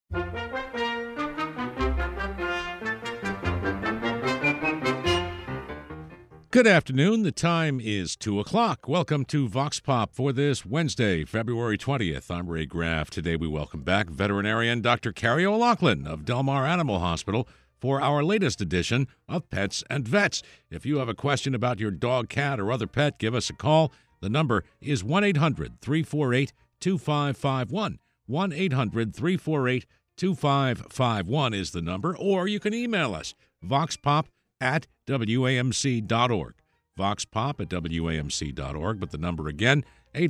Good afternoon. The time is 2 o'clock. Welcome to Vox Pop for this Wednesday, February 20th. I'm Ray Graff. Today we welcome back veterinarian Dr. Carrie O'Loughlin of Del Mar Animal Hospital for our latest edition of Pets and Vets. If you have a question about your dog, cat, or other pet, give us a call. The number is 1-800-348-2551. 1-800-348-2551 is the number, or you can email us, voxpop@wamc.org. voxpop@wamc.org, but the number again,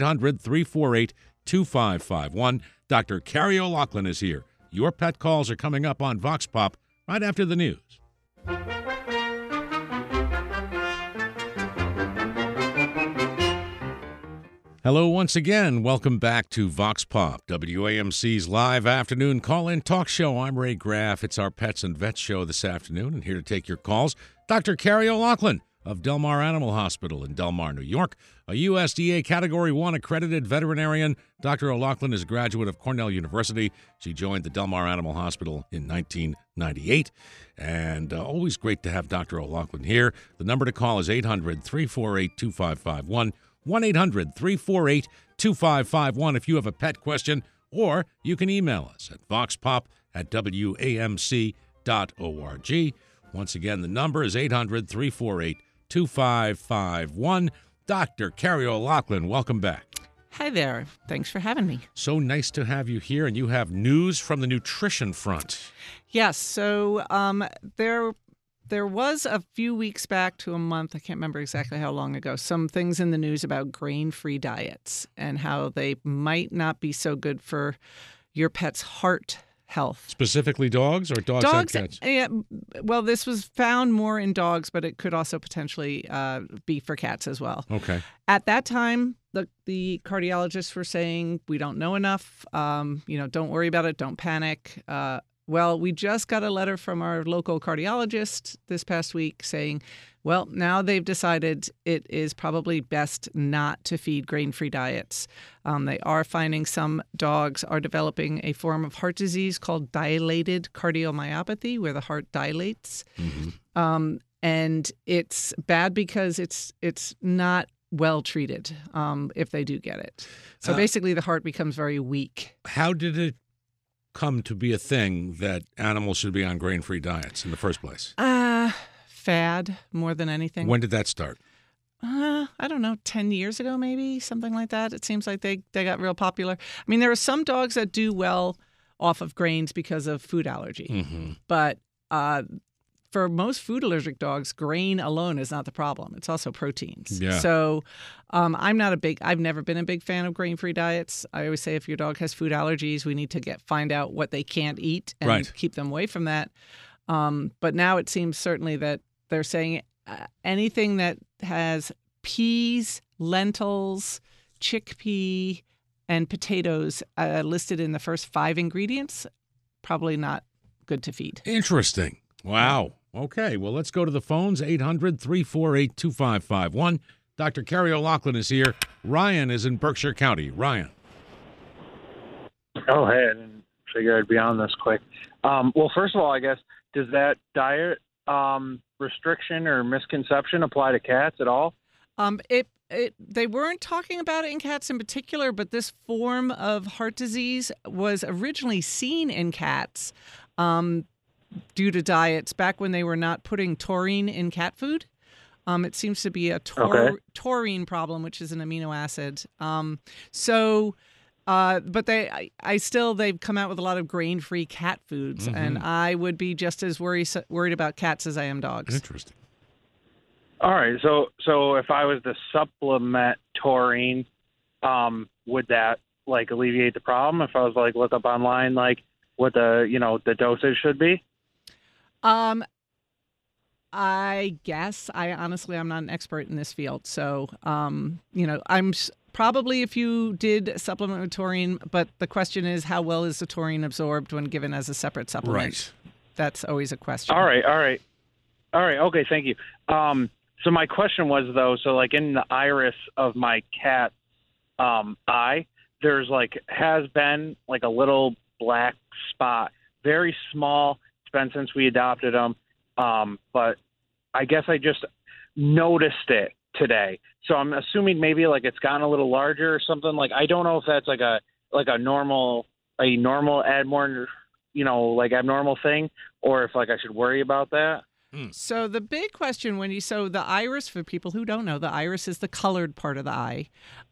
800-348-2551. Dr. Carrie O'Loughlin is here. Your pet calls are coming up on Vox Pop right after the news. Hello once again. Welcome back to Vox Pop, WAMC's live afternoon call-in talk show. I'm Ray Graff. It's our Pets and Vets show this afternoon, and here to take your calls, Dr. Carrie O'Loughlin of Del Mar Animal Hospital in Del Mar, New York, a USDA Category 1 accredited veterinarian. Dr. O'Loughlin is a graduate of Cornell University. She joined the Del Mar Animal Hospital in 1998, and always great to have Dr. O'Loughlin here. The number to call is 800-348-2551. 1-800-348-2551 if you have a pet question, or you can email us at voxpop@wamc.org. Once again, the number is 800-348-2551. Dr. Carrie O'Loughlin, welcome back. Hi there. Thanks for having me. So nice to have you here, and you have news from the nutrition front. Yes, so there was a few weeks back to a month, I can't remember exactly how long ago, some things in the news about grain-free diets and how they might not be so good for your pet's heart health. Specifically dogs or dogs and cats? Yeah, well, this was found more in dogs, but it could also potentially be for cats as well. Okay. At that time, the cardiologists were saying, we don't know enough, don't worry about it, don't panic. Well, we just got a letter from our local cardiologist this past week saying, well, now they've decided it is probably best not to feed grain-free diets. They are finding some dogs are developing a form of heart disease called dilated cardiomyopathy, where the heart dilates. Mm-hmm. And it's bad because it's not well treated if they do get it. So basically the heart becomes very weak. How did it come to be a thing that animals should be on grain-free diets in the first place? Fad more than anything. When did that start? I don't know, 10 years ago maybe, something like that. It seems like they got real popular. I mean, there are some dogs that do well off of grains because of food allergy. Mm-hmm. But for most food allergic dogs, grain alone is not the problem. It's also proteins. Yeah. So I've never been a big fan of grain-free diets. I always say if your dog has food allergies, we need to find out what they can't eat and keep them away from that. But now it seems certainly that they're saying anything that has peas, lentils, chickpea, and potatoes listed in the first 5 ingredients, probably not good to feed. Interesting. Wow. Okay, well, let's go to the phones, 800-348-2551. Dr. Carrie O'Loughlin is here. Ryan is in Berkshire County. Ryan. Oh, hey, I didn't figure I'd be on this quick. Well, first of all, I guess, does that diet restriction or misconception apply to cats at all? They weren't talking about it in cats in particular, but this form of heart disease was originally seen in cats due to diets back when they were not putting taurine in cat food. It seems to be a taurine problem, which is an amino acid. But they've come out with a lot of grain-free cat foods, mm-hmm. and I would be just as worried about cats as I am dogs. Interesting. All right, so if I was to supplement taurine, would that alleviate the problem? If I was look up online what the dosage should be? I guess. I'm not an expert in this field, so probably if you did supplement with taurine, but the question is how well is the taurine absorbed when given as a separate supplement? Right. That's always a question. All right. Okay, thank you. So my question was, though, in the iris of my cat eye, there's has been a little black spot, very small. It's been since we adopted him, but I guess I just noticed it today. So I'm assuming maybe like it's gotten a little larger or something. Like I don't know if that's like a normal abnormal thing, or if like I should worry about that. So the big question so the iris, for people who don't know, the iris is the colored part of the eye.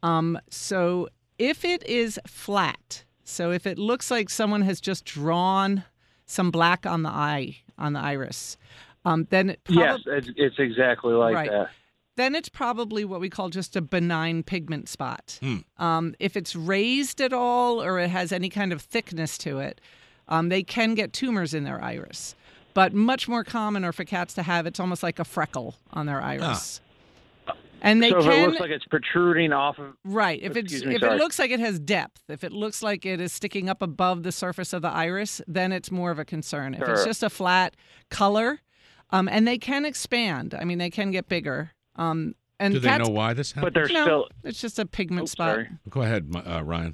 So if it is flat, so if it looks like someone has just drawn some black on the iris, then Yes, it's exactly like that. Then it's probably what we call just a benign pigment spot. If it's raised at all or it has any kind of thickness to it, they can get tumors in their iris. But much more common are for cats to have, it's almost like a freckle on their iris. And they so if can, it looks like it's protruding off of... Right. If it looks like it has depth, if it looks like it is sticking up above the surface of the iris, then it's more of a concern. If it's just a flat color, and they can expand. I mean, they can get bigger. And do they know why this happens? But they're still... It's just a pigment spot. Sorry. Go ahead, Ryan.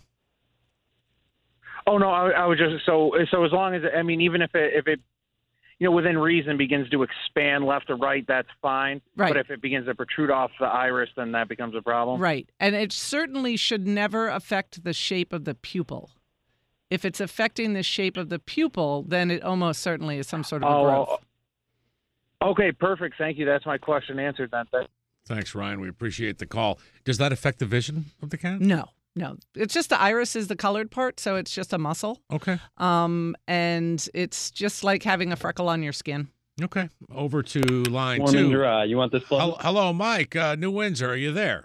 Oh, no, I was just... So as long as... I mean, even if it within reason begins to expand left or right, that's fine. Right. But if it begins to protrude off the iris, then that becomes a problem. Right. And it certainly should never affect the shape of the pupil. If it's affecting the shape of the pupil, then it almost certainly is some sort of a growth. Okay, perfect. Thank you. That's my question answered then. Thanks, Ryan. We appreciate the call. Does that affect the vision of the cat? No. It's just the iris is the colored part, so it's just a muscle. Okay. And it's just like having a freckle on your skin. Okay. Over to line Warm 2. and dry. You want this plug? Hello, Mike. New Windsor. Are you there?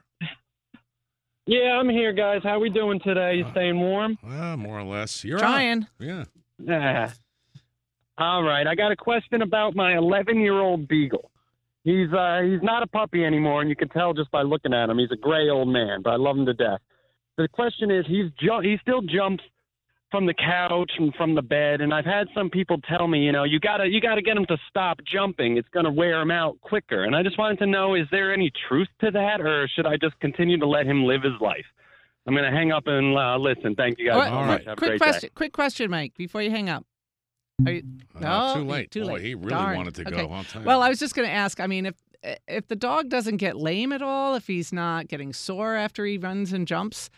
Yeah, I'm here, guys. How we doing today? You staying warm? More or less. You're trying. Yeah. Yeah. All right. I got a question about my 11-year-old beagle. He's not a puppy anymore, and you can tell just by looking at him. He's a gray old man, but I love him to death. The question is, he still jumps from the couch and from the bed, and I've had some people tell me, you gotta get him to stop jumping. It's gonna wear him out quicker. And I just wanted to know, is there any truth to that, or should I just continue to let him live his life? I'm gonna hang up and listen. Thank you guys. All right. Have a great day. Quick question, Mike, before you hang up. Are you, too late. Too late. Boy, he really Darn. wanted to go. Okay. I'll tell you. Well, I was just going to ask. I mean, if the dog doesn't get lame at all, if he's not getting sore after he runs and jumps,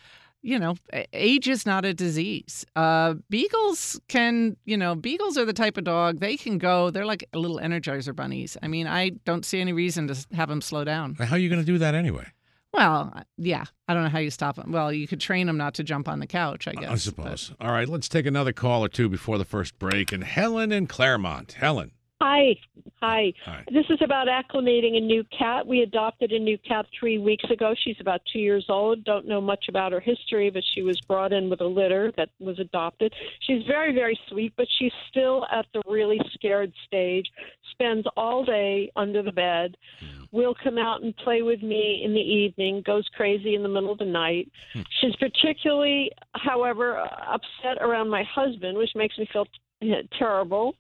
age is not a disease. Beagles are the type of dog, they can go. They're like little Energizer bunnies. I mean, I don't see any reason to have them slow down. How are you going to do that anyway? Well, yeah. I don't know how you stop them. Well, you could train them not to jump on the couch, I guess. I suppose. All right, let's take another call or two before the first break. And Helen in Claremont. Helen. Hi. Hi. This is about acclimating a new cat. We adopted a new cat 3 weeks ago. She's about 2 years old. Don't know much about her history, but she was brought in with a litter that was adopted. She's very, very sweet, but she's still at the really scared stage. Spends all day under the bed. Will come out and play with me in the evening, goes crazy in the middle of the night. She's particularly, however, upset around my husband, which makes me feel terrible.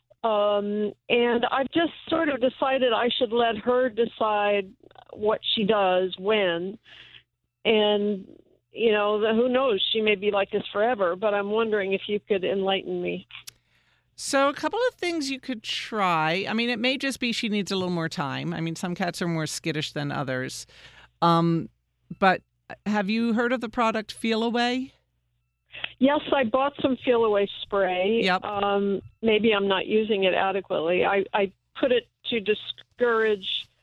And I've just sort of decided I should let her decide what she does when. And, who knows? She may be like this forever, but I'm wondering if you could enlighten me. So a couple of things you could try. I mean, it may just be she needs a little more time. I mean, some cats are more skittish than others. But have you heard of the product Feel Away? Yes, I bought some Feel Away spray. Yep. Maybe I'm not using it adequately. I put it to discourage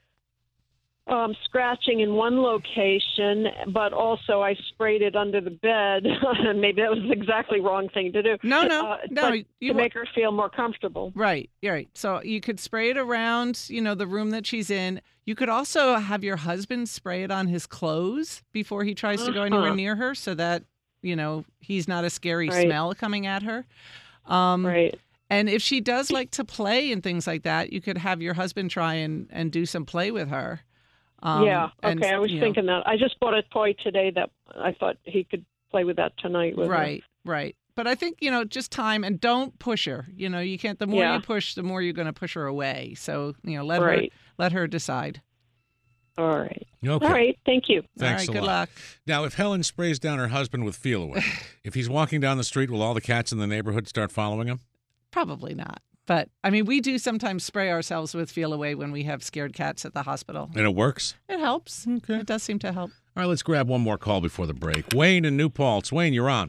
scratching in one location, but also I sprayed it under the bed. Maybe that was exactly wrong thing to do. No. To make her feel more comfortable. Right. You're right. So you could spray it around, the room that she's in. You could also have your husband spray it on his clothes before he tries to go anywhere near her, so that he's not a scary smell coming at her. Right. And if she does like to play and things like that, you could have your husband try and do some play with her. Yeah. Okay. I was thinking that. I just bought a toy today that I thought he could play with that tonight with her. Right. But I think, just time, and don't push her. You can't, the more you push, the more you're going to push her away. So, let her decide. All right. Okay. All right. Thank you. Thanks All right, a good lot. luck. Now, if Helen sprays down her husband with Feel Away, if he's walking down the street, will all the cats in the neighborhood start following him? Probably not. But, I mean, we do sometimes spray ourselves with Feel Away when we have scared cats at the hospital. And it works? It helps. Okay. It does seem to help. All right, let's grab one more call before the break. Wayne in New Paltz. Wayne, you're on.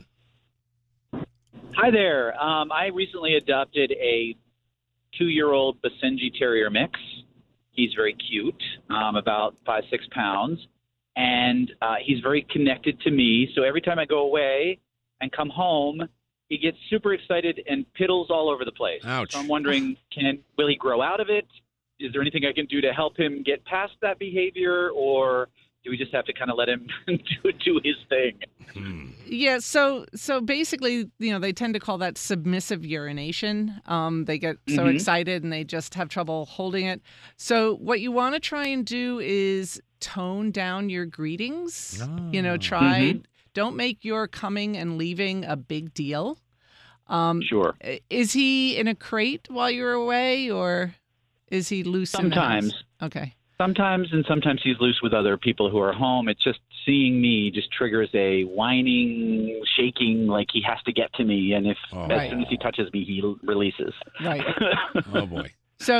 Hi there. I recently adopted a 2-year-old Basenji Terrier mix. He's very cute, about 5-6 pounds, and he's very connected to me. So every time I go away and come home, he gets super excited and piddles all over the place. Ouch. So I'm wondering, will he grow out of it? Is there anything I can do to help him get past that behavior, or do we just have to kind of let him do his thing? Yeah, so basically, they tend to call that submissive urination. They get so excited and they just have trouble holding it. So what you want to try and do is tone down your greetings. Oh. Don't make your coming and leaving a big deal. Sure. Is he in a crate while you're away, or is he loose in the house? Sometimes. Okay. Sometimes he's loose with other people who are home. It's just seeing me just triggers a whining, shaking, like he has to get to me. And as soon as he touches me, he releases. Right. Oh, boy. So,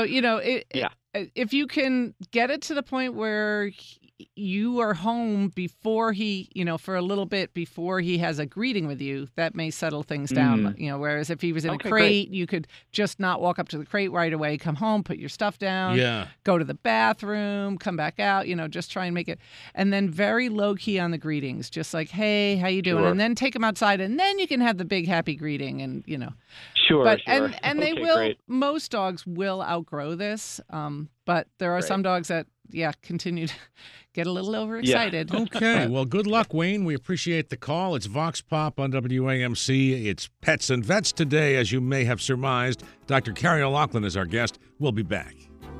if you can get it to the point where you are home before he, for a little bit before he has a greeting with you, that may settle things down. Whereas if he was in a crate, you could just not walk up to the crate right away, come home, put your stuff down, go to the bathroom, come back out, just try and make it. And then very low key on the greetings, just like, hey, how you doing? Sure. And then take him outside, and then you can have the big happy greeting and, Sure, But sure. and they Okay, will. great. Most dogs will outgrow this, but there are some dogs that continue to get a little overexcited. Okay, well, good luck, Wayne. We appreciate the call. It's Vox Pop on WAMC. It's Pets and Vets today, as you may have surmised. Dr. Carrie O'Loughlin is our guest. We'll be back.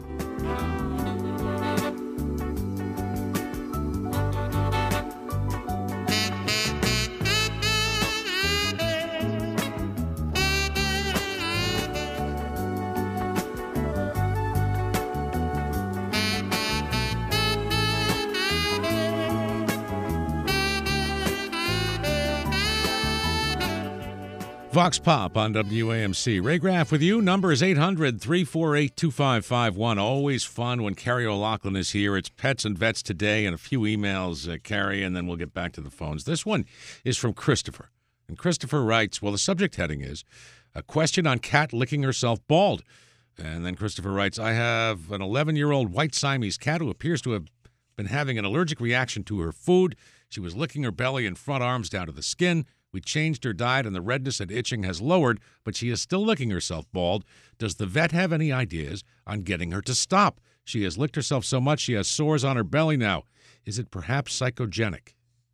Vox Pop on WAMC. Ray Graff with you. Number is 800-348-2551. Always fun when Carrie O'Loughlin is here. It's Pets and Vets today and a few emails, Carrie, and then we'll get back to the phones. This one is from Christopher. And Christopher writes, well, the subject heading is a question on cat licking herself bald. And then Christopher writes, I have an 11-year-old white Siamese cat who appears to have been having an allergic reaction to her food. She was licking her belly and front arms down to the skin. We changed her diet and the redness and itching has lowered, but she is still licking herself bald. Does the vet have any ideas on getting her to stop? She has licked herself so much she has sores on her belly now. Is it perhaps psychogenic?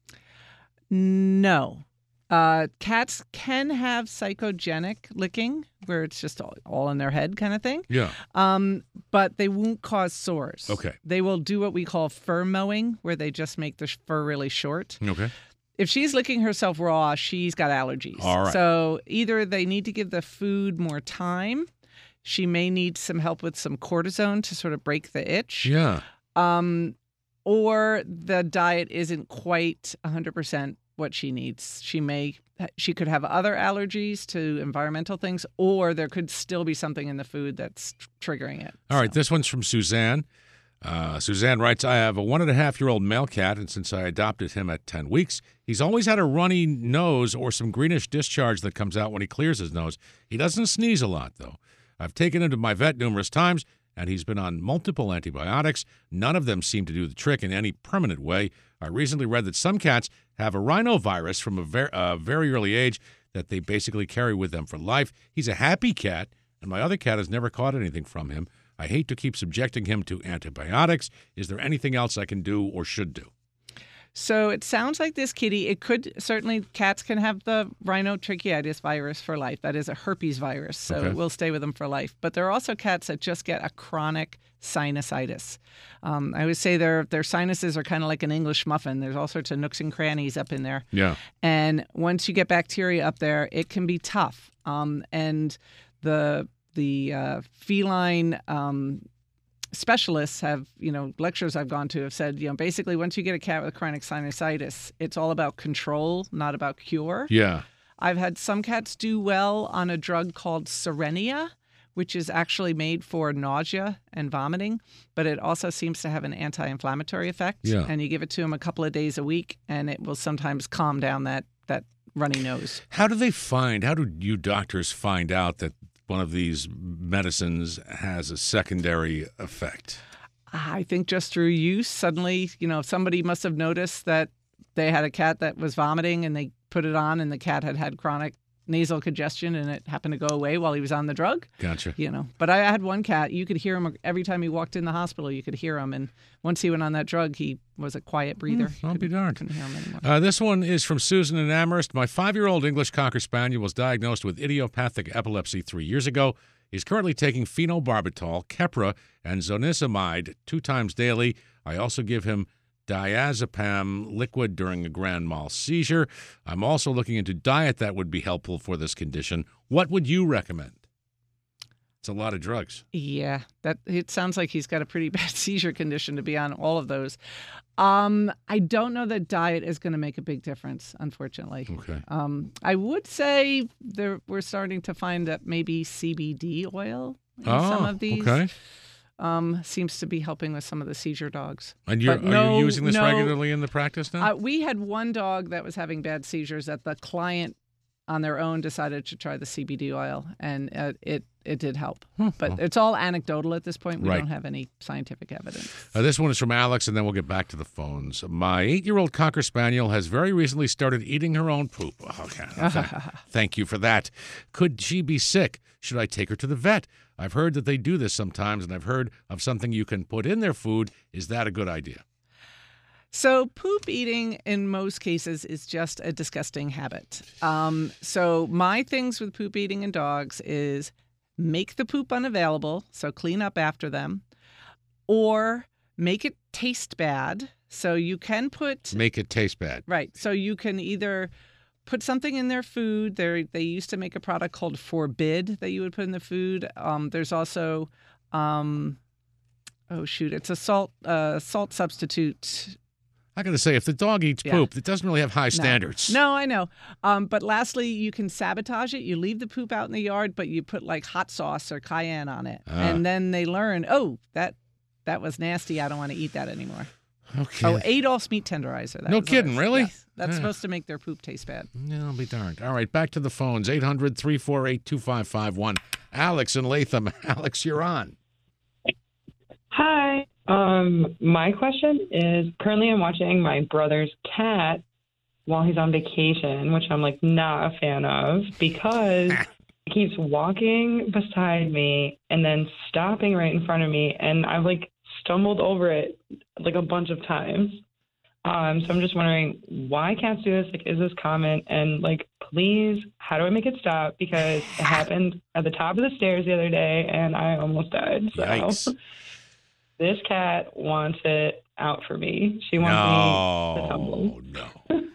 No. Cats can have psychogenic licking, where it's just all in their head kind of thing. Yeah. But they won't cause sores. Okay. They will do what we call fur mowing, where they just make the fur really short. Okay. If she's licking herself raw, she's got allergies. All right. So either they need to give the food more time. She may need some help with some cortisone to sort of break the itch. Yeah. Or the diet isn't quite 100% what she needs. She could have other allergies to environmental things, or there could still be something in the food that's triggering it. All right. This one's from Suzanne. Suzanne writes, I have a 1.5-year-old male cat, and since I adopted him at 10 weeks, he's always had a runny nose or some greenish discharge that comes out when he clears his nose. He doesn't sneeze a lot, though. I've taken him to my vet numerous times, and he's been on multiple antibiotics. None of them seem to do the trick in any permanent way. I recently read that some cats have a rhinovirus from a very early age that they basically carry with them for life. He's a happy cat, and my other cat has never caught anything from him. I hate to keep subjecting him to antibiotics. Is there anything else I can do or should do? So it sounds like this kitty, it could certainly, cats can have the rhinotracheitis virus for life. That is a herpes virus, so it will stay with them for life. But there are also cats that just get a chronic sinusitis. I always say their sinuses are kind of like an English muffin. There's all sorts of nooks and crannies up in there. Yeah. And once you get bacteria up there, it can be tough. And the feline specialists have, lectures I've gone to have said, basically once you get a cat with chronic sinusitis, it's all about control, not about cure. Yeah. I've had some cats do well on a drug called Cerenia, which is actually made for nausea and vomiting, but it also seems to have an anti-inflammatory effect. Yeah. And you give it to them a couple of days a week, and it will sometimes calm down that runny nose. How do you doctors find out that one of these medicines has a secondary effect? I think just through use. Suddenly, somebody must have noticed that they had a cat that was vomiting, and they put it on, and the cat had chronic nasal congestion, and it happened to go away while he was on the drug. Gotcha. But I had one cat, you could hear him every time he walked in the hospital, you could hear him. And once he went on that drug, he was a quiet breather. I'll be darned. Couldn't hear him anymore. This one is from Susan in Amherst. My 5-year-old English Cocker Spaniel was diagnosed with idiopathic epilepsy 3 years ago. He's currently taking phenobarbital, Keppra, and zonisamide 2 times daily. I also give him diazepam liquid during a grand mal seizure. I'm also looking into diet that would be helpful for this condition. What would you recommend? It's a lot of drugs. Yeah, it sounds like he's got a pretty bad seizure condition to be on all of those. I don't know that diet is going to make a big difference, unfortunately. Okay. I would say we're starting to find that maybe CBD oil in some of these. Okay. Seems to be helping with some of the seizure dogs. And are you using this regularly in the practice now? We had one dog that was having bad seizures that the client on their own decided to try the CBD oil, and it did help. But it's all anecdotal at this point. We don't have any scientific evidence. This one is from Alex, and then we'll get back to the phones. My 8-year-old Cocker Spaniel has very recently started eating her own poop. Okay. Thank you for that. Could she be sick? Should I take her to the vet? I've heard that they do this sometimes, and I've heard of something you can put in their food. Is that a good idea? So poop eating in most cases is just a disgusting habit. So my things with poop eating in dogs is make the poop unavailable, so clean up after them, or make it taste bad. So you can make it taste bad. Right. So you can either put something in their food. They used to make a product called Forbid that you would put in the food. There's also, it's a salt substitute. I got to say, if the dog eats poop, it doesn't really have high standards. No, I know. But lastly, you can sabotage it. You leave the poop out in the yard, but you put like hot sauce or cayenne on it. And then they learn, that was nasty. I don't want to eat that anymore. Okay. Oh, Adolph's meat tenderizer. No kidding, really? Yes. That's supposed to make their poop taste bad. Yeah, I'll be darned. All right, back to the phones. 800-348-2551. Alex in Latham. Alex, you're on. Hi. My question is, currently I'm watching my brother's cat while he's on vacation, which I'm not a fan of because he keeps walking beside me and then stopping right in front of me, and I've stumbled over it a bunch of times. So I'm just wondering why cats do this. Is this common? And please, how do I make it stop? Because it happened at the top of the stairs the other day, and I almost died. So Yikes. This cat wants it out for me. She wants me to tumble. No.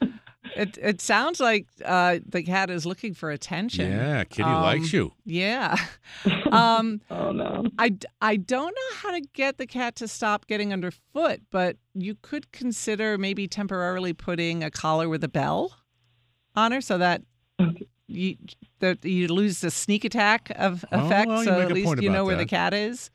It sounds like the cat is looking for attention. Yeah, Kitty likes you. Yeah. Oh, no. I don't know how to get the cat to stop getting underfoot, but you could consider maybe temporarily putting a collar with a bell on her so that you lose the sneak attack of effect. Well, so at least you know where the cat is.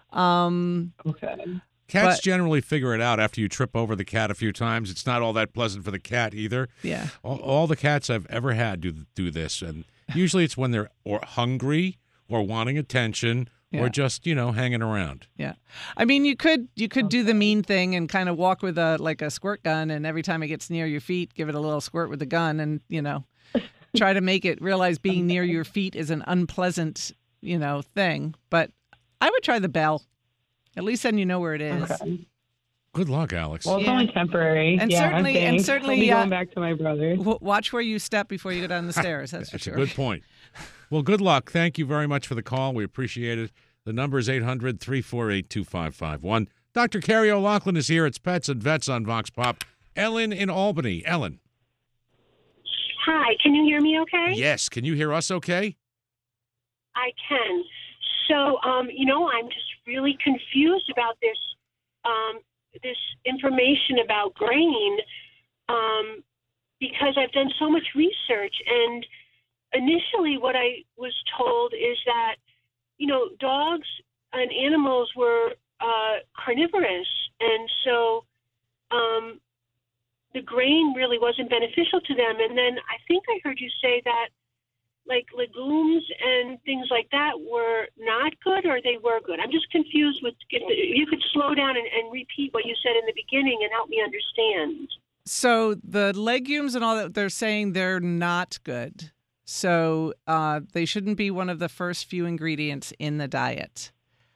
Okay. Cats generally figure it out after you trip over the cat a few times. It's not all that pleasant for the cat either. Yeah. All the cats I've ever had do this, and usually it's when they're or hungry or wanting attention or just hanging around. Yeah, I mean you could do the mean thing and kind of walk with a squirt gun, and every time it gets near your feet, give it a little squirt with the gun, and try to make it realize being near your feet is an unpleasant thing. But I would try the bell. At least then you know where it is. Okay. Good luck, Alex. Well, it's only temporary. And certainly, I'll be going back to my brother. Watch where you step before you go down the stairs. That's for sure. That's a good point. Well, good luck. Thank you very much for the call. We appreciate it. The number is 800-348-2551. Dr. Carrie O'Loughlin is here. It's Pets and Vets on Vox Pop. Ellen in Albany. Ellen. Hi. Can you hear me okay? Yes. Can you hear us okay? I can. So, I'm just really confused about this this information about grain because I've done so much research. And initially, what I was told is that dogs and animals were carnivorous, and so the grain really wasn't beneficial to them. And then I think I heard you say that like legumes and things like that were not good, or they were good. I'm just confused with if you could slow down and repeat what you said in the beginning and help me understand. So the legumes and all that, they're saying they're not good. So they shouldn't be one of the first few ingredients in the diet.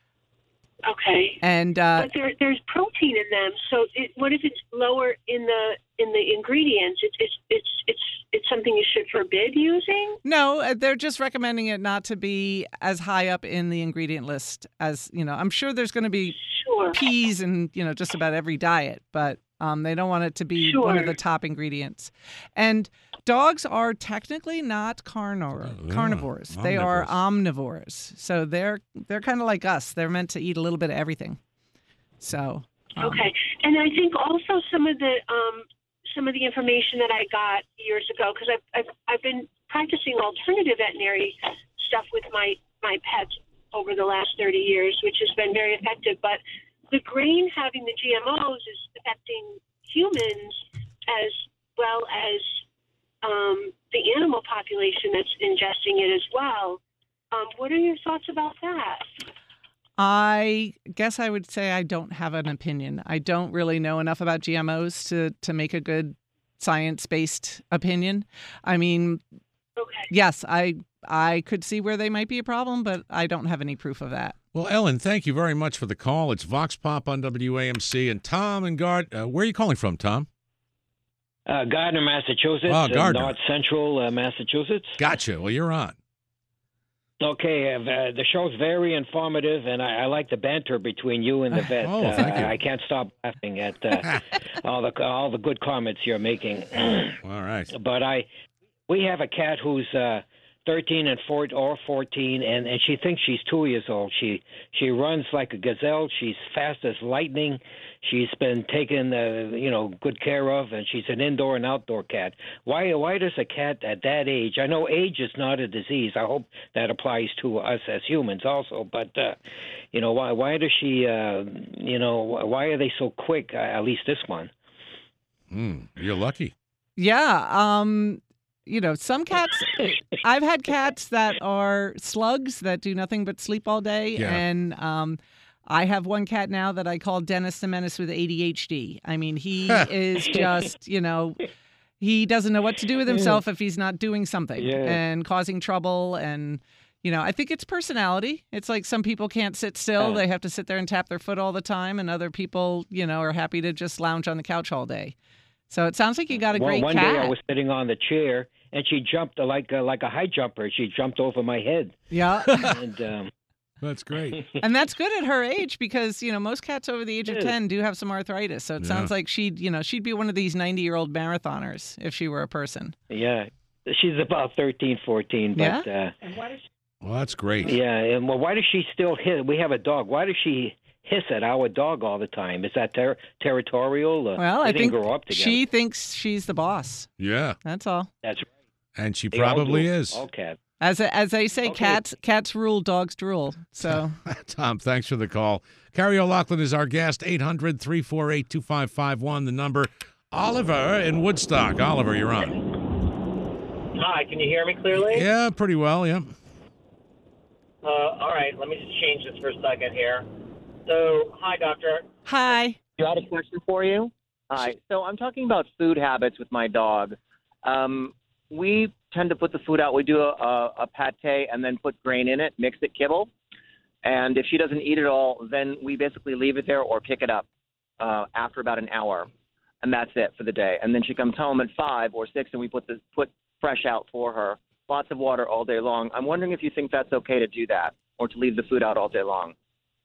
Okay. And but there's protein in them. So what if it's lower in the ingredients? It's something you should forbid using? no, they're just recommending it not to be as high up in the ingredient list as, I'm sure there's going to be Sure. peas in, just about every diet, but they don't want it to be one of Sure. the top ingredients. And dogs are technically not carnivores. They are omnivores. So they're kind of like us. They're meant to eat a little bit of everything. So Okay. And I think also some of the information that I got years ago, because I've been practicing alternative veterinary stuff with my pets over the last 30 years, which has been very effective. But the grain having the GMOs is affecting humans as well as the animal population that's ingesting it as well. What are your thoughts about that? I guess I would say I don't have an opinion. I don't really know enough about GMOs to make a good science-based opinion. I mean, Okay. yes, I could see where they might be a problem, but I don't have any proof of that. Well, Ellen, thank you very much for the call. It's Vox Pop on WAMC. And Tom and Gard, where are you calling from, Tom? Gardner, Massachusetts. Gardner. North Central Massachusetts. Gotcha. Well, you're on. Okay, the show's very informative, and I like the banter between you and the vet. Oh, thank you. I can't stop laughing at all the good comments you're making. All right. But we have a cat who's 13 and 14, and she thinks she's 2 years old. She runs like a gazelle. She's fast as lightning. She's been taken, good care of, and she's an indoor and outdoor cat. Why does a cat at that age? I know age is not a disease. I hope that applies to us as humans also. But why does she? Why are they so quick? At least this one. You're lucky. Yeah. Some cats, I've had cats that are slugs that do nothing but sleep all day. Yeah. And I have one cat now that I call Dennis the Menace with ADHD. I mean, he is just, he doesn't know what to do with himself if he's not doing something and causing trouble. And, I think it's personality. It's like some people can't sit still. They have to sit there and tap their foot all the time. And other people, are happy to just lounge on the couch all day. So it sounds like you got a great one cat. day I was sitting on the chair, and she jumped like a high jumper. She jumped over my head. Yeah. And That's great. And that's good at her age because, most cats over the age of 10 do have some arthritis. So it sounds like she'd be one of these 90-year-old marathoners if she were a person. Yeah. She's about 13, 14. But, Well, that's great. Yeah. And why does she still hiss? We have a dog. Why does she hiss at our dog all the time? Is that territorial? Well, I they think didn't grow up together. she thinks she's the boss. Yeah. That's all. That's right. And she They all probably do. is. All cats. As they say, Okay. cats rule, dogs drool. So Tom, thanks for the call. Carrie O'Loughlin is our guest, 800-348-2551, the number. Oliver in Woodstock. Oliver, you're on. Hi, can you hear me clearly? Yeah, pretty well, yeah. All right, let me just change this for a second here. So, hi, doctor. hi. You had a question for you? Hi. So I'm talking about food habits with my dog. We tend to put the food out. We do a pate and then put grain in it, mix it, kibble. And if she doesn't eat it all, then we basically leave it there or pick it up after about an hour. And that's it for the day. And then she comes home at 5 or 6 and we put fresh out for her. Lots of water all day long. I'm wondering if you think that's okay to do that or to leave the food out all day long.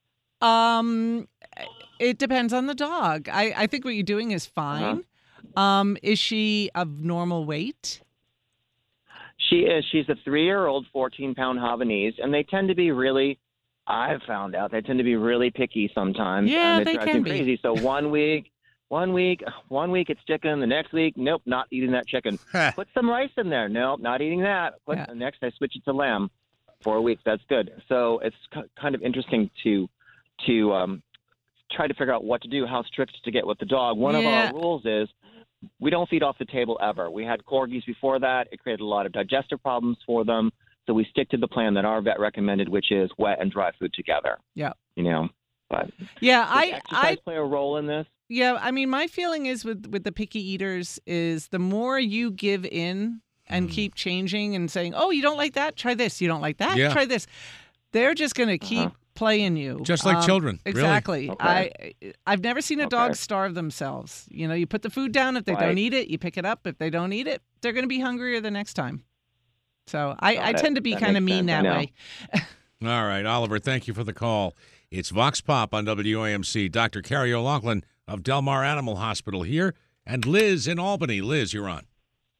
It depends on the dog. I think what you're doing is fine. Is she of normal weight? She is. She's a 3-year-old 14-pound Havanese, and they tend to be really I've found out they tend to be really picky sometimes. Yeah, and it they drives can me be. crazy. So one week it's chicken. The next week, nope, not eating that chicken. Put some rice in there. Nope, not eating that. The next I switch it to lamb. 4 weeks, that's good. So it's kind of interesting to try to figure out what to do, how strict to get with the dog. One of our rules is we don't feed off the table ever. We had corgis before that. It created a lot of digestive problems for them. So we stick to the plan that our vet recommended, which is wet and dry food together. Yeah. But I play a role in this. Yeah, I mean, my feeling is with the picky eaters is the more you give in and keep changing and saying, oh, you don't like that? Try this. You don't like that? Yeah. Try this. They're just going to keep playing you. Just like children. Exactly. Really. Okay. I've never seen a dog starve themselves. You put the food down. If they don't eat it, you pick it up. If they don't eat it, they're going to be hungrier the next time. So I tend to be kind of mean that way. All right, Oliver, thank you for the call. It's Vox Pop on WAMC. Dr. Carrie O'Loughlin of Del Mar Animal Hospital here, and Liz in Albany. Liz, you're on.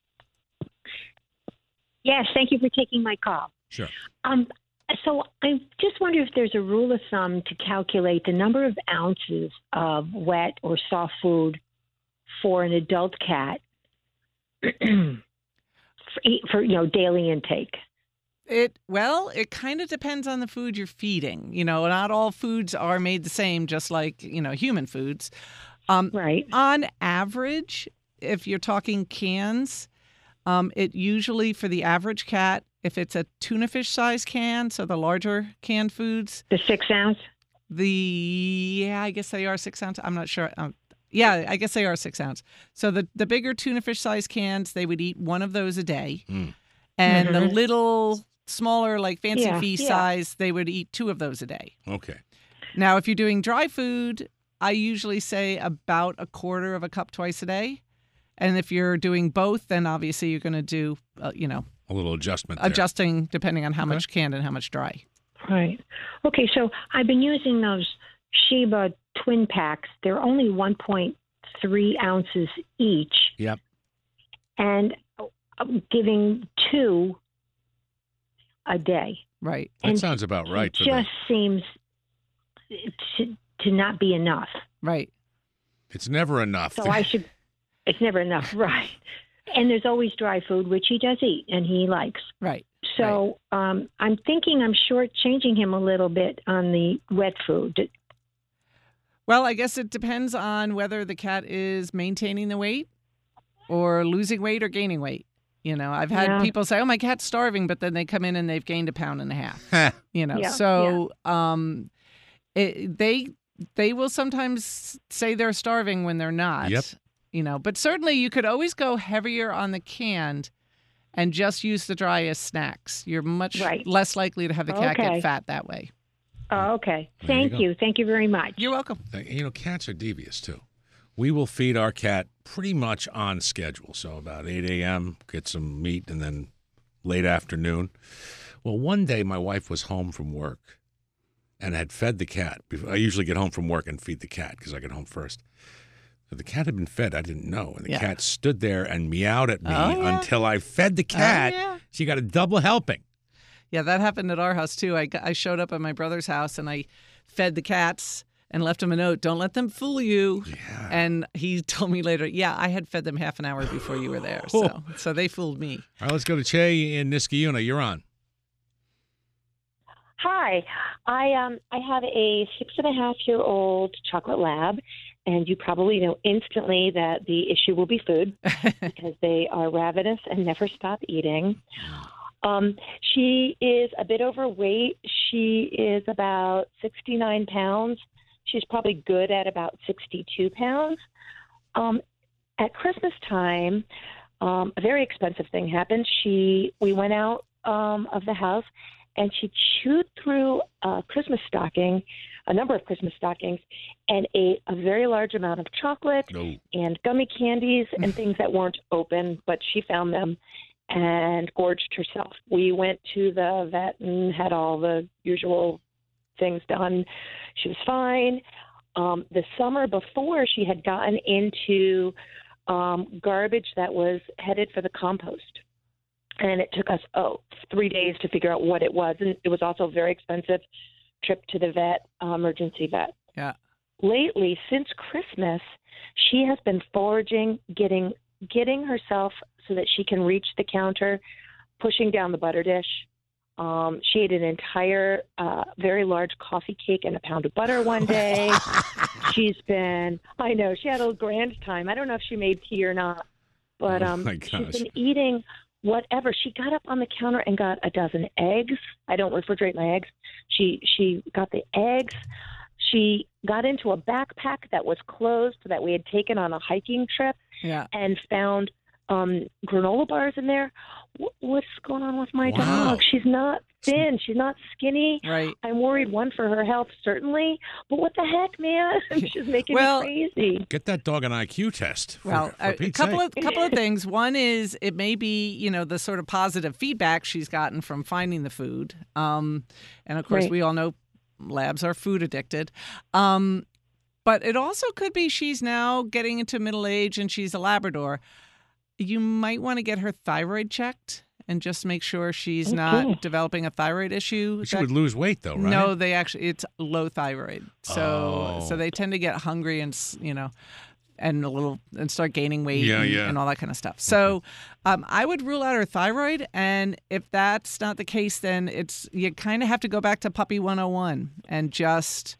Yes, thank you for taking my call. Sure. So I just wonder if there's a rule of thumb to calculate the number of ounces of wet or soft food for an adult cat for daily intake. It kind of depends on the food you're feeding. Not all foods are made the same, just like, human foods. Right. On average, if you're talking cans, it usually, for the average cat, if it's a tuna fish size can, so the larger canned foods. The 6 ounce? I guess they are 6 ounce. I'm not sure. I guess they are 6 ounce. So the bigger tuna fish size cans, they would eat one of those a day. And the little smaller, like Fancy Feast size, they would eat 2 of those a day. Okay. Now, if you're doing dry food, I usually say about a quarter of a cup twice a day. And if you're doing both, then obviously you're going to do, a little adjustment there. Adjusting depending on how much canned and how much dry. Right. Okay, so I've been using those Sheba twin packs. They're only 1.3 ounces each. Yep. And I'm giving 2 a day. Right. That sounds about right. It just seems to not be enough. Right. It's never enough. So it's never enough, right. And there's always dry food, which he does eat and he likes. Right. So I'm thinking I'm shortchanging him a little bit on the wet food. Well, I guess it depends on whether the cat is maintaining the weight or losing weight or gaining weight. I've had people say, oh, my cat's starving, but then they come in and they've gained 1.5 pounds. They will sometimes say they're starving when they're not. Yep. But certainly you could always go heavier on the canned and just use the dry as snacks. You're much less likely to have the cat get fat that way. Oh, okay. Thank you. Thank you very much. You're welcome. Cats are devious, too. We will feed our cat pretty much on schedule. So about 8 a.m., get some meat, and then late afternoon. Well, one day my wife was home from work and had fed the cat. I usually get home from work and feed the cat because I get home first. So the cat had been fed. I didn't know. And the cat stood there and meowed at me until I fed the cat. She got a double helping. Yeah, that happened at our house, too. I showed up at my brother's house, and I fed the cats and left him a note. Don't let them fool you. Yeah. And he told me later, I had fed them half an hour before you were there. So they fooled me. All right, let's go to Che in Niskayuna. You're on. Hi. I have a 6.5-year-old chocolate lab, and you probably know instantly that the issue will be food because they are ravenous and never stop eating. She is a bit overweight. She is about 69 pounds. She's probably good at about 62 pounds. At Christmas time, a very expensive thing happened. We went out of the house, and she chewed through a number of Christmas stockings, and ate a very large amount of chocolate and gummy candies and things that weren't open, but she found them and gorged herself. We went to the vet and had all the usual things done. She was fine. The summer before, she had gotten into garbage that was headed for the compost. And it took us 3 days to figure out what it was. And it was also very expensive trip to the vet, emergency vet. Yeah. Lately, since Christmas, she has been foraging, getting herself so that she can reach the counter, pushing down the butter dish. She ate an entire, very large coffee cake and a pound of butter one day. I know, she had a grand time. I don't know if she made tea or not, but she's been eating whatever. She got up on the counter and got a dozen eggs. I don't refrigerate my eggs. She got the eggs. She got into a backpack that was closed that we had taken on a hiking trip and found granola bars in there. What's going on with my dog? She's not thin. She's not skinny. Right. I'm worried, one, for her health, certainly. But what the heck, man? She's making me crazy. Get that dog an IQ test. For a couple of things. One is it may be, the sort of positive feedback she's gotten from finding the food. And, of course, we all know labs are food addicted. But it also could be she's now getting into middle age and she's a Labrador. You might want to get her thyroid checked and just make sure she's not developing a thyroid issue. She would lose weight, though, right? No, it's low thyroid. So they tend to get hungry and and start gaining weight and all that kind of stuff. So I would rule out her thyroid, and if that's not the case, then you kind of have to go back to Puppy 101 and just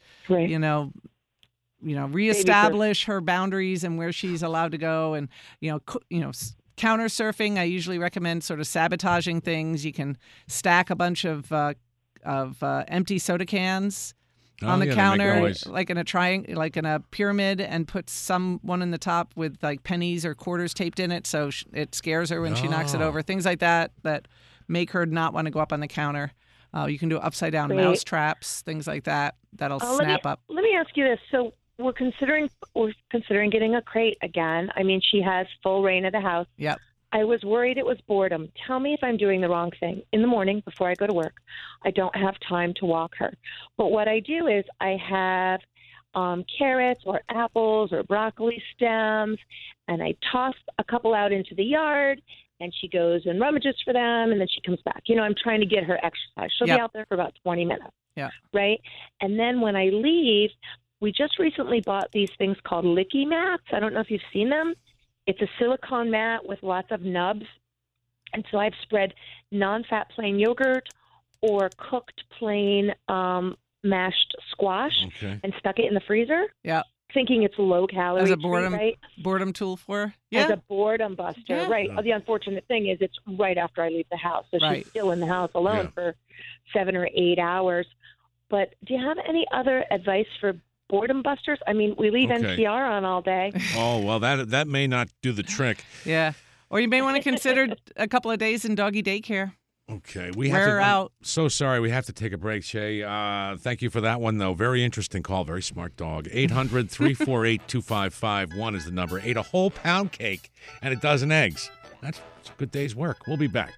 reestablish her boundaries and where she's allowed to go, and counter surfing. I usually recommend sort of sabotaging things. You can stack a bunch of empty soda cans on the counter, like in a pyramid, and put one in the top with like pennies or quarters taped in it, so it scares her when she knocks it over. Things like that make her not want to go up on the counter. You can do upside down mouse traps, things like that. That'll snap up. Let me ask you this: so we're considering getting a crate again. I mean, she has full reign of the house. Yep. I was worried it was boredom. Tell me if I'm doing the wrong thing. In the morning, before I go to work, I don't have time to walk her. But what I do is I have carrots or apples or broccoli stems, and I toss a couple out into the yard, and she goes and rummages for them, and then she comes back. I'm trying to get her exercise. She'll be out there for about 20 minutes. Yeah. Right? And then when I leave, we just recently bought these things called Licky mats. I don't know if you've seen them. It's a silicone mat with lots of nubs. And so I've spread non-fat plain yogurt or cooked plain mashed squash and stuck it in the freezer. Yeah. Thinking it's low calorie. As a boredom tool for her? Yeah. As a boredom buster, yeah. Right. The unfortunate thing is it's right after I leave the house. So she's still in the house alone for 7 or 8 hours. But do you have any other advice for boredom busters? I mean, we leave NPR on all day. Oh, well, that may not do the trick. Yeah. Or you may want to consider a couple of days in doggy daycare. Okay. I'm so sorry. We have to take a break, Shay. Thank you for that one, though. Very interesting call. Very smart dog. 800-348-2551 is the number. Ate a whole pound cake and a dozen eggs. That's a good day's work. We'll be back.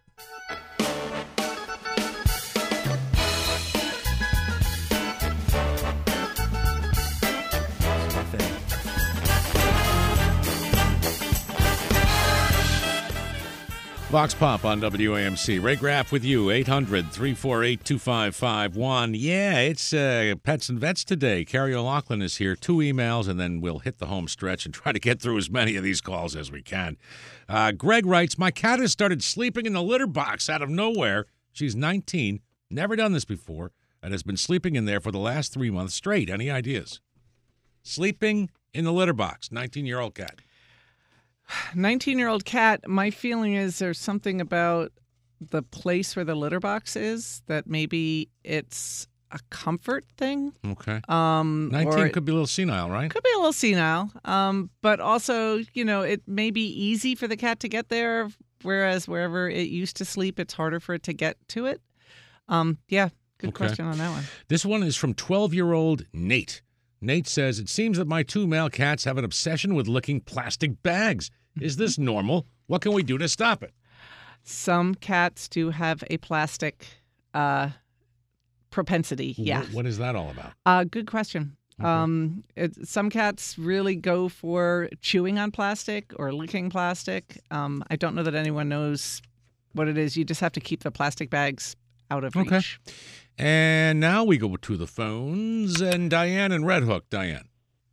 Vox Pop on WAMC. Ray Graff with you, 800-348-2551. Yeah, it's Pets and Vets today. Carrie O'Loughlin is here. 2 emails, and then we'll hit the home stretch and try to get through as many of these calls as we can. Greg writes, my cat has started sleeping in the litter box out of nowhere. She's 19, never done this before, and has been sleeping in there for the last 3 months straight. Any ideas? Sleeping in the litter box, 19-year-old cat. 19-year-old cat, my feeling is there's something about the place where the litter box is that maybe it's a comfort thing. Okay. 19 could be a little senile, right? Could be a little senile. But also, it may be easy for the cat to get there, whereas wherever it used to sleep, it's harder for it to get to it. Good question on that one. This one is from 12-year-old Nate. Nate says, it seems that my 2 male cats have an obsession with licking plastic bags. Is this normal? What can we do to stop it? Some cats do have a plastic propensity, yeah. What is that all about? Good question. Okay. Some cats really go for chewing on plastic or licking plastic. I don't know that anyone knows what it is. You just have to keep the plastic bags out of Okay. reach. And now we go to the phones. And Diane and Red Hook. Diane.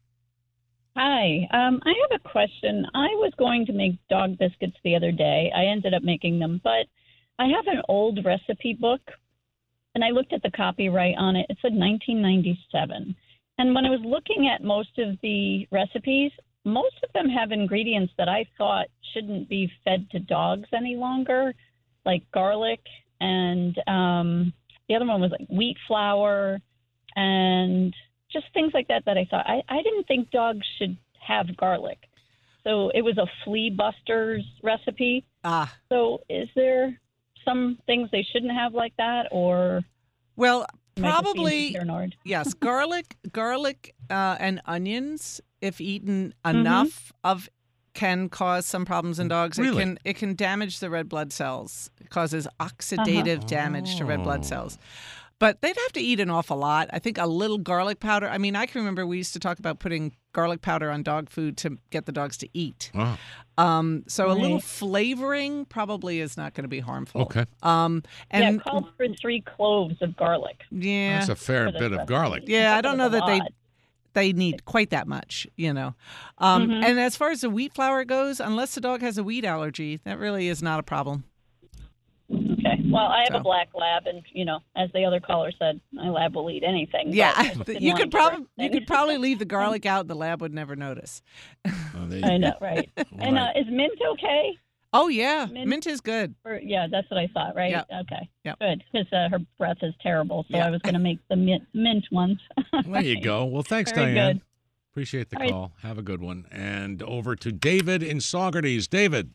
Hi. I have a question. I was going to make dog biscuits the other day. I ended up making them, but I have an old recipe book, and I looked at the copyright on it. It said 1997. And when I was looking at most of the recipes, most of them have ingredients that I thought shouldn't be fed to dogs any longer, like garlic, and the other one was like wheat flour and just things like that I thought I didn't think dogs should have garlic. So it was a flea busters recipe. So is there some things they shouldn't have like that, or well, am I just being probably paranoid? yes. Garlic, and onions, if eaten enough of, can cause some problems in dogs. Really? It can damage the red blood cells. It causes oxidative damage to red blood cells. But they'd have to eat an awful lot. I think a little garlic powder. I mean, I can remember we used to talk about putting garlic powder on dog food to get the dogs to eat. Wow. So a little Right. flavoring probably is not going to be harmful. Okay. And it calls for 3 cloves of garlic. yeah, That's a fair for this bit of recipe. garlic. yeah, I That's don't know a that lot. they need quite that much, And as far as the wheat flour goes, unless the dog has a wheat allergy, that really is not a problem. Okay. Well, I have So. a black lab, and as the other caller said, my lab will eat anything. but I Yeah, just didn't you want could to probably direct probably leave the garlic out, and the lab would never notice. Oh, there you I go. know, right? And Right. Is mint okay? Oh yeah, Mint- mint is good. Yeah, that's what I thought. Right? Yep. Okay. Yep. Good, because her breath is terrible. So Yeah. I was going to make the mint ones. There you go. Well, thanks, Very Diane. good. Appreciate the All right. call. Have a good one. And over to David in Saugerties. David.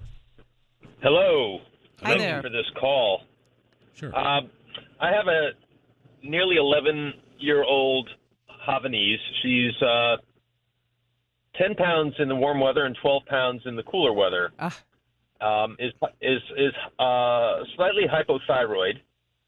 Hello. Hi Thank there. you for this call. Sure. I have a nearly 11-year-old Havanese. She's 10 pounds in the warm weather and 12 pounds in the cooler weather. Is slightly hypothyroid,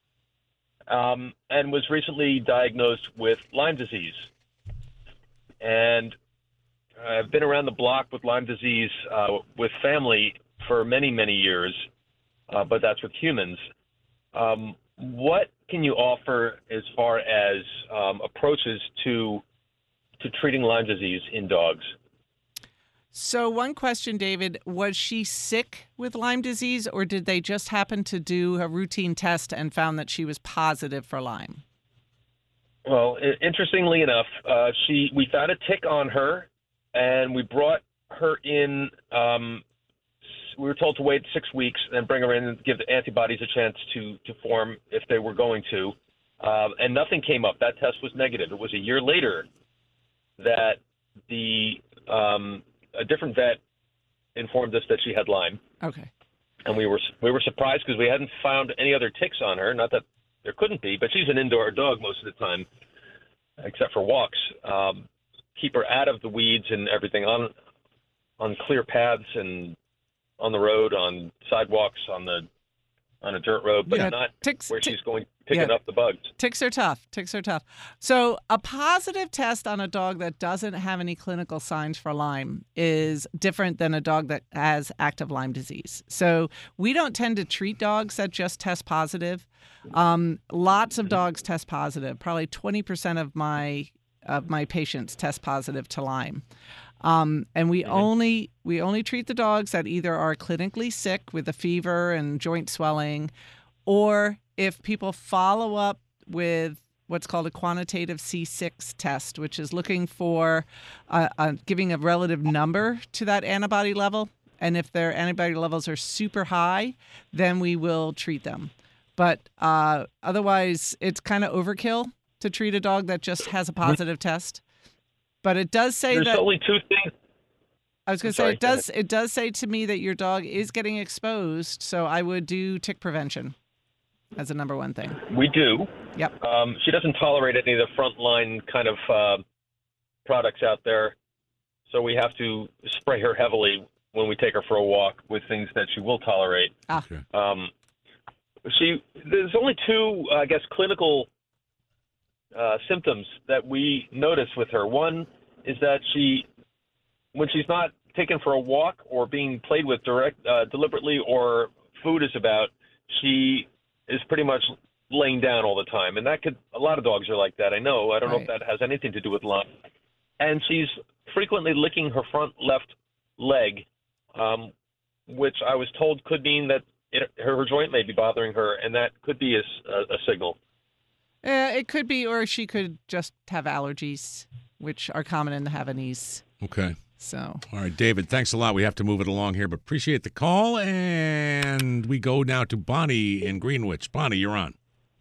and was recently diagnosed with Lyme disease. And I've been around the block with Lyme disease with family for many, many years, but that's with humans. What can you offer as far as approaches to treating Lyme disease in dogs? So one question, David, was she sick with Lyme disease, or did they just happen to do a routine test and found that she was positive for Lyme? Well, interestingly enough, we found a tick on her, and we brought her in. We were told to wait 6 weeks and bring her in and give the antibodies a chance to form if they were going to, and nothing came up. That test was negative. It was a year later that a different vet informed us that she had Lyme, Okay. and we were surprised because we hadn't found any other ticks on her. Not that there couldn't be, but she's an indoor dog most of the time, except for walks. Keep her out of the weeds and everything, on clear paths and on the road, on sidewalks, on a dirt road, but Yeah, not ticks- where she's going picking yeah. up the bugs. Ticks are tough. So a positive test on a dog that doesn't have any clinical signs for Lyme is different than a dog that has active Lyme disease. So we don't tend to treat dogs that just test positive. Lots of dogs test positive. Probably 20% of my patients test positive to Lyme. And we only treat the dogs that either are clinically sick with a fever and joint swelling, or if people follow up with what's called a quantitative C6 test, which is looking for giving a relative number to that antibody level. And if their antibody levels are super high, then we will treat them. But otherwise, it's kind of overkill to treat a dog that just has a positive test. But it does say There's that only two things. I was going to say it does say to me that your dog is getting exposed, so I would do tick prevention as a number one thing. We do. Yep. She doesn't tolerate any of the frontline kind of products out there, so we have to spray her heavily when we take her for a walk with things that she will tolerate. There's only two, I guess, clinical symptoms that we notice with her. One is that when she's not taken for a walk or being played with deliberately, or food is about, she is pretty much laying down all the time, and a lot of dogs are like that. I know. I don't know if Right. that has anything to do with Lyme. And she's frequently licking her front left leg, which I was told could mean that her joint may be bothering her, and that could be a signal. It could be, or she could just have allergies, which are common in the Havanese. Okay. So. All right, David, thanks a lot. We have to move it along here, but appreciate the call. And we go now to Bonnie in Greenwich. Bonnie, you're on.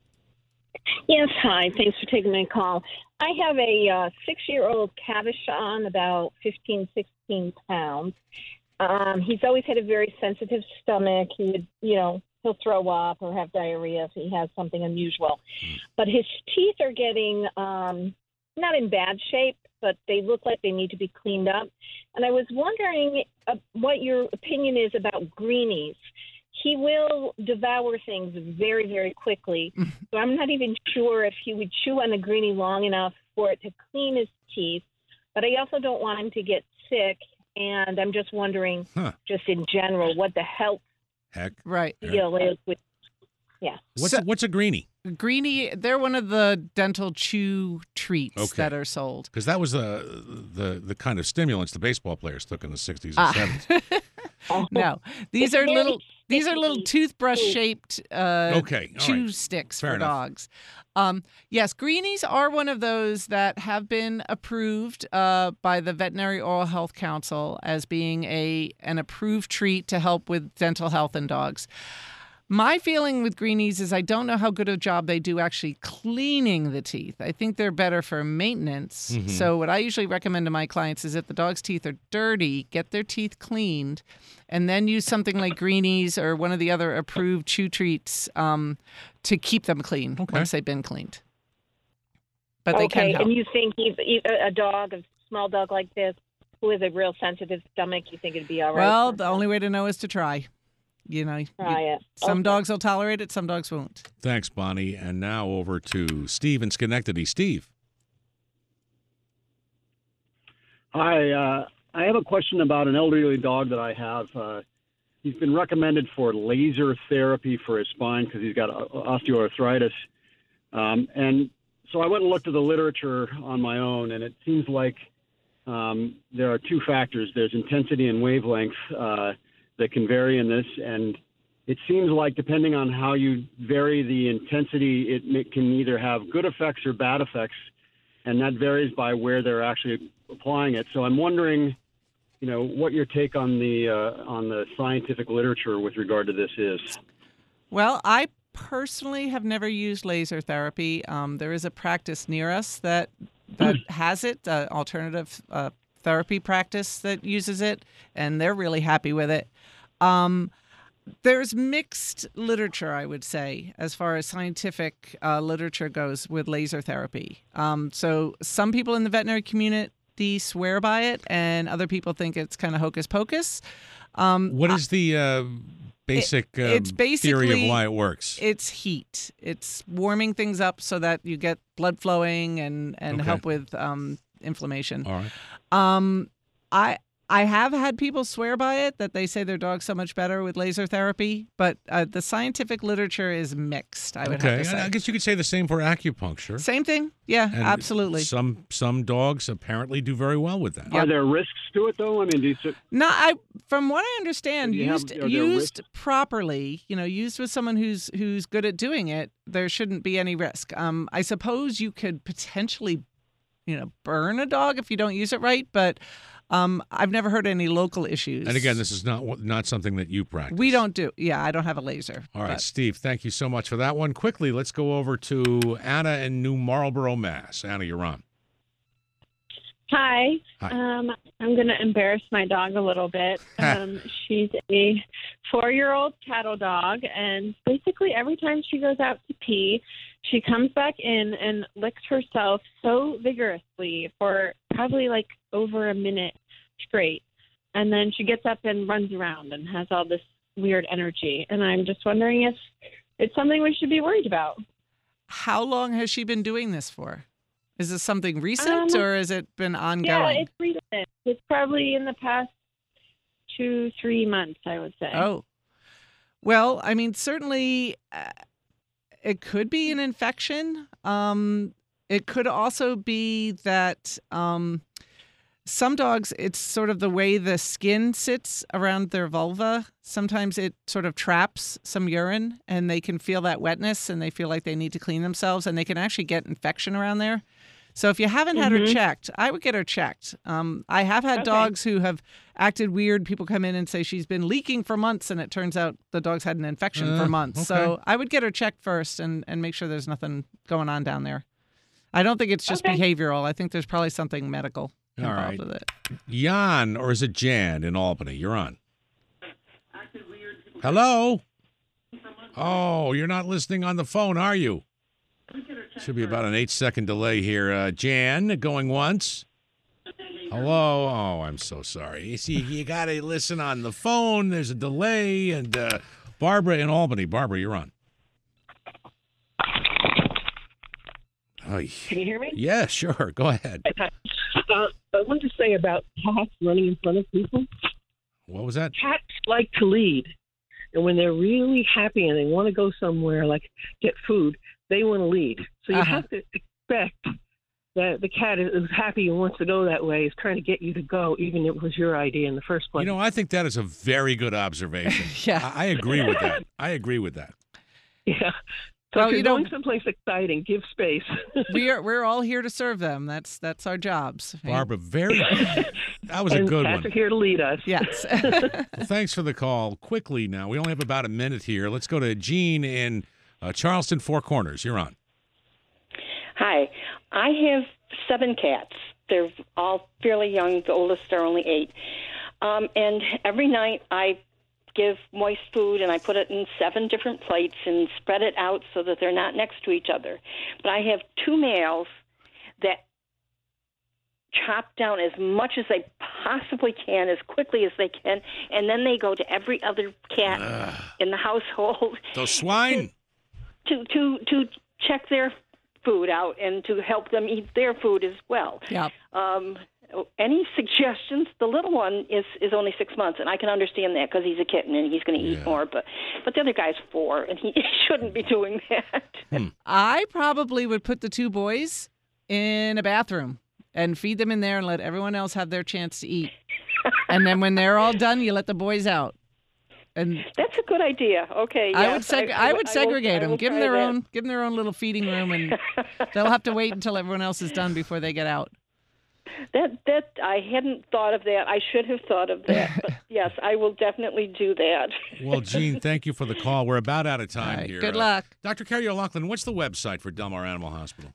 Yes, hi. Thanks for taking my call. I have a 6-year-old Cavachon, about 15, 16 pounds. He's always had a very sensitive stomach. He would, he'll throw up or have diarrhea if he has something unusual. But his teeth are getting not in bad shape, but they look like they need to be cleaned up. And I was wondering what your opinion is about greenies. He will devour things very, very quickly. So I'm not even sure if he would chew on a greenie long enough for it to clean his teeth. But I also don't want him to get sick. And I'm just wondering, just in general, what the health right deal is with. Yeah. What's a greenie? Greenie, they're one of the dental chew treats that are sold. Because that was the kind of stimulants the baseball players took in the 60s and 70s. No, these are little toothbrush-shaped chew sticks Fair for enough. dogs. Yes, greenies are one of those that have been approved by the Veterinary Oral Health Council as being an approved treat to help with dental health in dogs. My feeling with greenies is I don't know how good a job they do actually cleaning the teeth. I think they're better for maintenance. Mhm. So what I usually recommend to my clients is if the dog's teeth are dirty, get their teeth cleaned, and then use something like greenies or one of the other approved chew treats to keep them clean once they've been cleaned. But they can help. And you think a small dog like this, who has a real sensitive stomach, you think it'd be all right? Well, the only way to know is to try. Try it. Some Okay. dogs will tolerate it, some dogs won't. Thanks, Bonnie. And now over to Steve in Schenectady. Steve. Hi, I have a question about an elderly dog that I have. He's been recommended for laser therapy for his spine because he's got osteoarthritis. And so I went and looked at the literature on my own, and it seems like there are two factors. There's intensity and wavelength that can vary in this, and it seems like depending on how you vary the intensity, it can either have good effects or bad effects, and that varies by where they're actually applying it. So I'm wondering, what your take on the scientific literature with regard to this is. Well, I personally have never used laser therapy. There is a practice near us that has it, alternative therapy practice that uses it, and they're really happy with it. There's mixed literature, I would say, as far as scientific literature goes with laser therapy. So some people in the veterinary community swear by it, and other people think it's kind of hocus pocus. What is the basic it's theory of why it works? It's heat. It's warming things up so that you get blood flowing and help with inflammation. All right. I have had people swear by it, that they say their dog's so much better with laser therapy, but the scientific literature is mixed, I would have to say. I guess you could say the same for acupuncture. Same thing. Yeah, And absolutely. Some dogs apparently do very well with that. Are there risks to it, though? I mean, From what I understand, are there used properly, used with someone who's good at doing it, there shouldn't be any risk. I suppose you could potentially, burn a dog if you don't use it right, but I've never heard any local issues. And again, this is not something that you practice. We don't do. Yeah, I don't have a laser. All right, but- Steve, thank you so much for that one. Quickly, let's go over to Anna in New Marlboro, Mass. Anna, you're on. Hi. Hi. I'm going to embarrass my dog a little bit. She's a 4-year-old cattle dog, and basically every time she goes out to pee, she comes back in and licks herself so vigorously for probably like over a minute straight. And then she gets up and runs around and has all this weird energy. And I'm just wondering if it's something we should be worried about. How long has she been doing this for? Is this something recent or has it been ongoing? Yeah, it's recent. It's probably in the past 2-3 months, I would say. Oh. Well, I mean, certainly It could be an infection. It could also be that some dogs, it's sort of the way the skin sits around their vulva. Sometimes it sort of traps some urine, and they can feel that wetness, and they feel like they need to clean themselves, and they can actually get infection around there. So if you haven't had her checked, I would get her checked. I have had dogs who have acted weird. People come in and say she's been leaking for months, and it turns out the dog's had an infection for months. So I would get her checked first and make sure there's nothing going on down there. I don't think it's just behavioral. I think there's probably something medical involved with it. Jan, or is it Jan in Albany? You're on. Hello? Oh, you're not listening on the phone, are you? Should be about an 8-second delay here. Jan, going once. Hello? Oh, I'm so sorry. You see, you got to listen on the phone. There's a delay. And Barbara in Albany. Barbara, you're on. Can you hear me? Yeah, sure. Go ahead. I wanted to say about cats running in front of people. What was that? Cats like to lead. And when they're really happy and they want to go somewhere, like get food, they want to lead. So you have to expect that the cat is happy and wants to go that way, is trying to get you to go, even if it was your idea in the first place. You know, I think that is a very good observation. Yeah. I agree with that. I agree with that. Yeah. So if you're going someplace exciting, give space. We're all here to serve them. That's our jobs. Barbara, that was a good one. Cats are here to lead us. Yes. Well, thanks for the call. Quickly now, we only have about a minute here. Let's go to Jean in Charleston, Four Corners. You're on. Hi. I have 7 cats. They're all fairly young. The oldest are only 8. And every night I give moist food, and I put it in 7 different plates and spread it out so that they're not next to each other. But I have 2 males that chop down as much as they possibly can, as quickly as they can, and then they go to every other cat in the household. Those swine. To check their food out and to help them eat their food as well. Yeah. Any suggestions? The little one is only 6 months, and I can understand that because he's a kitten and he's going to eat more. But the other guy's 4, and he shouldn't be doing that. I probably would put the 2 boys in a bathroom and feed them in there and let everyone else have their chance to eat. And then when they're all done, you let the boys out. And that's a good idea. Okay, yes. I would segregate them. Give them their that. own. Give them their own little feeding room, and they'll have to wait until everyone else is done before they get out. That I hadn't thought of that. I should have thought of that. But yes, I will definitely do that. Well, Jean, thank you for the call. We're about out of time here. Good luck. Dr. Carrie O'Loughlin, what's the website for Del Mar Animal Hospital?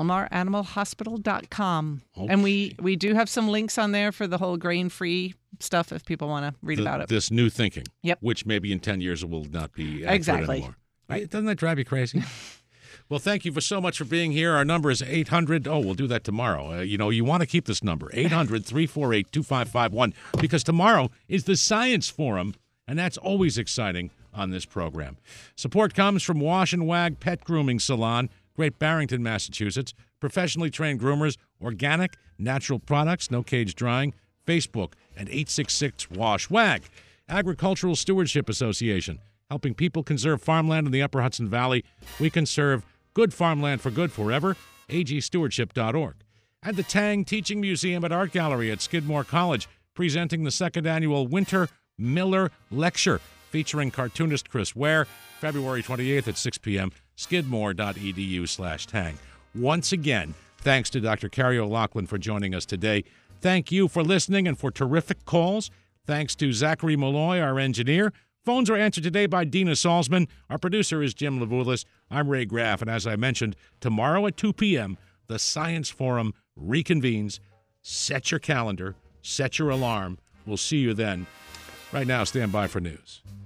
DelmarAnimalHospital.com. Okay. And we do have some links on there for the whole grain-free stuff if people want to read about it. This new thinking. Yep. Which maybe in 10 years will not be accurate exactly anymore. Right. Doesn't that drive you crazy? Well, thank you so much for being here. Our number is 800. Oh, we'll do that tomorrow. You want to keep this number, 800-348-2551, because tomorrow is the Science Forum, and that's always exciting on this program. Support comes from Wash and Wag Pet Grooming Salon, Great Barrington, Massachusetts. Professionally trained groomers, organic, natural products, no cage drying. Facebook at 866-WASH-WAG. Agricultural Stewardship Association, helping people conserve farmland in the Upper Hudson Valley. We conserve good farmland for good forever. agstewardship.org. And the Tang Teaching Museum and Art Gallery at Skidmore College, presenting the 2nd annual Winter Miller Lecture, featuring cartoonist Chris Ware, February 28th at 6 p.m., skidmore.edu/tang. Once again, thanks to Dr. Carrie O'Loughlin for joining us today. Thank you for listening and for terrific calls. Thanks to Zachary Malloy, our engineer. Phones are answered today by Dina Salzman. Our producer is Jim Levulis. I'm Ray Graff, and as I mentioned, tomorrow at 2 p.m., the Science Forum reconvenes. Set your calendar. Set your alarm. We'll see you then. Right now, stand by for news.